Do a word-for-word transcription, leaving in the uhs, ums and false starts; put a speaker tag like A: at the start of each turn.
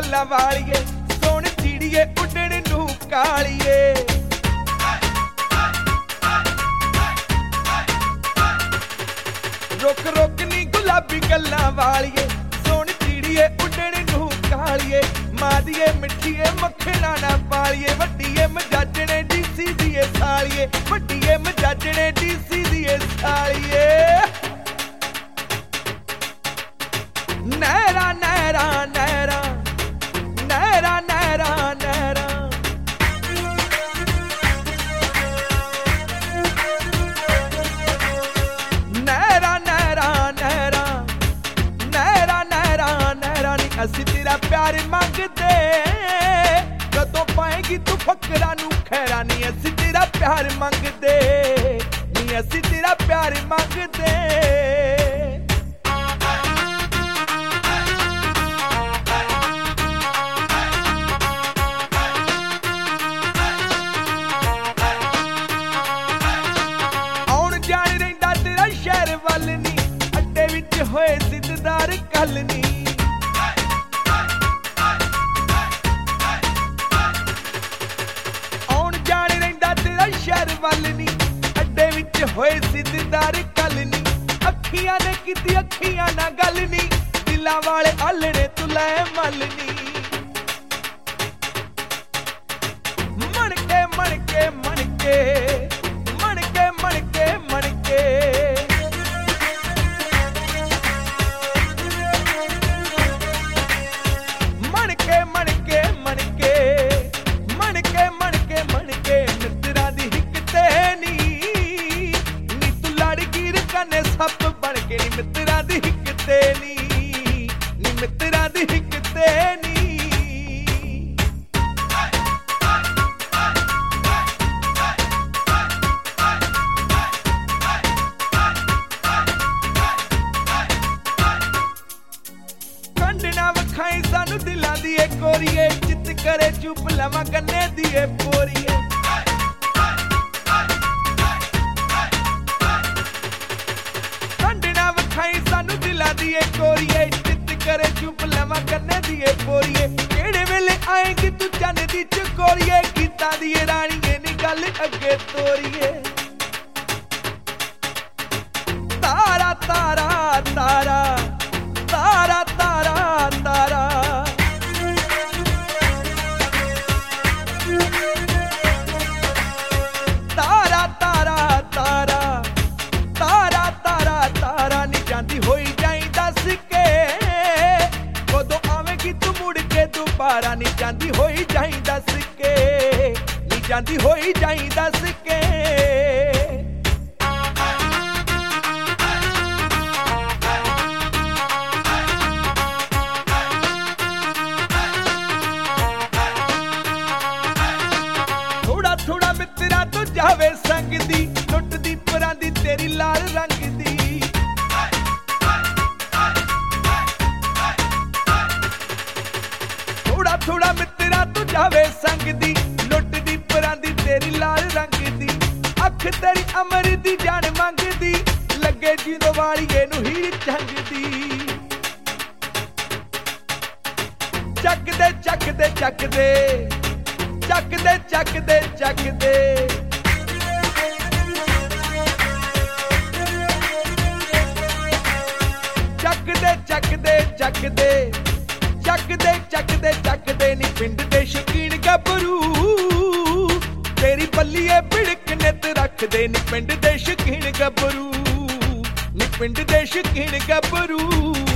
A: गल्लां वालिए सोन चिड़िए उड्डण नूं कालिए रुक रुक नी गुलाबी गल्लां वालिए सोन चिड़िए उड्डण नूं कालिए मादिए मिठिए मक्खना ना पालिए वड्डीए मजाजणे डीसी दीए सालिए वड्डीए मजाजणे डीसी दीए सालिए नहरा नहरा नहरा नहरा नहरा नहरा नहरा नहरा नहरा नहरा नहरा नहरा नी असी तेरा प्यार मंगदे कदों पाएगी तू फकरा नू खैरा नी असी तेरा प्यार मंगदे नी असी तेरा प्यार मंगदे होए जिद्दार कल नी आउण जाण रहिंदा तेरा शहर वल नी अड्डे विच होए जिद्दार कल नी अखियां ने कीती अखियां ना गल नी दिलां वाले आलणे तू लै मल नी मणके मणके मणके मणके मणके मणके सप बन के नी मित्रा दी हिकते नी नी मित्रा दी हिकते नी कंड ना वखाई सानू दिलां दी ए कोरिए चित करे चुप लवा गन्ने दी ए पोरिए सानू दिला दिए कोरिए चित करे चुप लवा कन्ने दिए पोरिए केड़े वेले आएगी तू चन दी चकोरिए गीता दी राणीए नी गल अगे तोरिए तारा तारा तारा तारा तारा तारा तारा तारा तारा तारा तारा तारा नी जांदी होई जाई दस के कदों आवेगी तू मुड़ के दोबारा नी जांदी होई जाई दस के नी जांदी होई जाई दस के थोड़ा थोड़ा मित्रा तो जावे संग दी लुट दी परां दी तेरी लाल रंग दी थोड़ा थोड़ा मित्रा तू जावे संग दी लुट दी परां दी तेरी लाल रंग दी अख तेरी अमर दी जान मंगदी लगे जींदो वालिए नू हीर चंग दी चक दे चक दे चक दे चक दे चक दे चक दे चक दे चक दे चक दे चक दे चक दे चक दे नी पिंड दे शकीन गबरू तेरी बल्लीए बिड़क नित रख दे नी पिंड दे शकीन गबरू नी पिंड दे शकीन गबरू